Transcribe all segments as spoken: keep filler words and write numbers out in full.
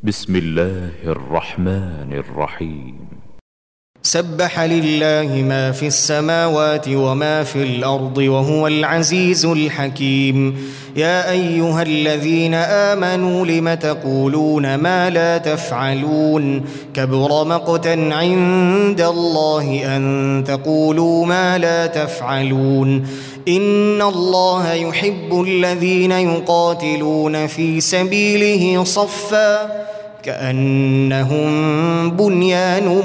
بسم الله الرحمن الرحيم. سبح لله ما في السماوات وما في الأرض وهو العزيز الحكيم. يا أيها الذين آمنوا لم تقولون ما لا تفعلون كبر مقتا عند الله أن تقولوا ما لا تفعلون. إن الله يحب الذين يقاتلون في سبيله صفا كأنهم بنيان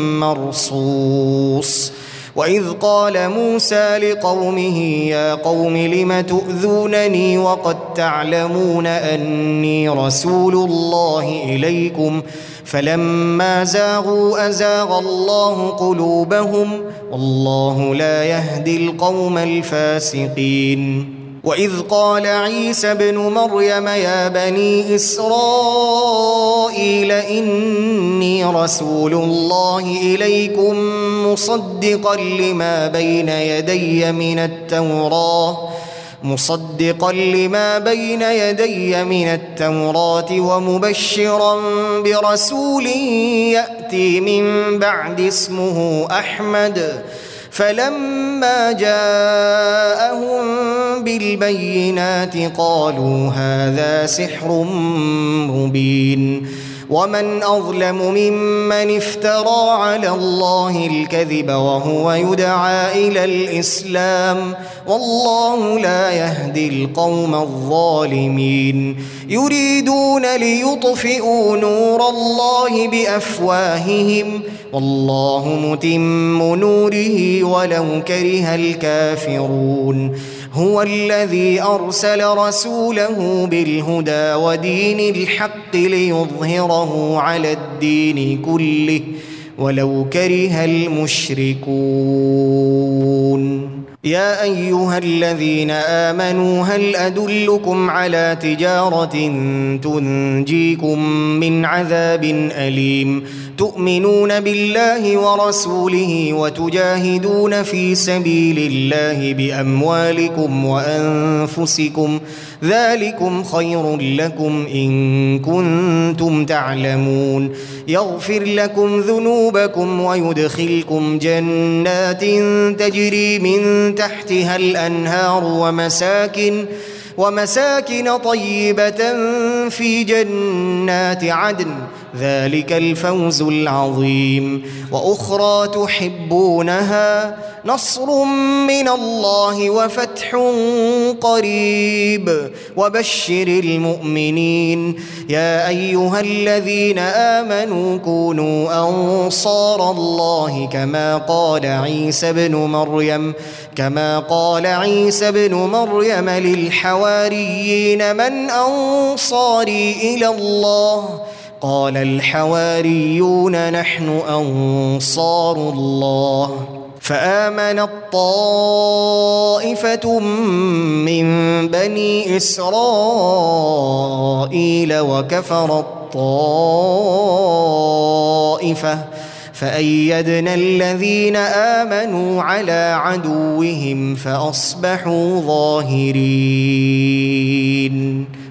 مرصوص. وإذ قال موسى لقومه يا قوم لم تؤذونني وقد تعلمون أني رسول الله إليكم فلما زاغوا أزاغ الله قلوبهم والله لا يهدي القوم الفاسقين. وإذ قال عيسى ابن مريم يا بني إسرائيل إني رسول الله إليكم مصدقا لما بين يدي من التوراة مصدقا لما بين يدي من التوراة ومبشرا برسول يأتي من بعد اسمه أحمد. فلما جاءهم بالبينات قالوا هذا سحر مبين. ومن أظلم ممن افترى على الله الكذب وهو يدعى إلى الإسلام والله لا يهدي القوم الظالمين. يريدون ليطفئوا نور الله بأفواههم والله متم نوره ولو كره الكافرون. هو الذي أرسل رسوله بالهدى ودين الحق ليظهره على الدين كله ولو كره المشركون. يا أيها الذين آمنوا هل أدلكم على تجارة تنجيكم من عذاب أليم تؤمنون بالله ورسوله وتجاهدون في سبيل الله بأموالكم وأنفسكم ذلكم خير لكم إن كنتم تعلمون. يغفر لكم ذنوبكم ويدخلكم جنات تجري من تحتها الأنهار ومساكن ومساكن طيبة في جنات عدن ذلك الفوز العظيم. وأخرى تحبونها نصر من الله وفتح قريب وبشر المؤمنين. يا أيها الذين آمنوا كونوا أنصار الله كما قال عيسى بن مريم كما قال عيسى بن مريم للحواريين من أنصاري إلى الله قال الحواريون نحن أنصار الله. فآمنت طائفة من بني إسرائيل وكفرت طائفة فأيدنا الذين آمنوا على عدوهم فأصبحوا ظاهرين.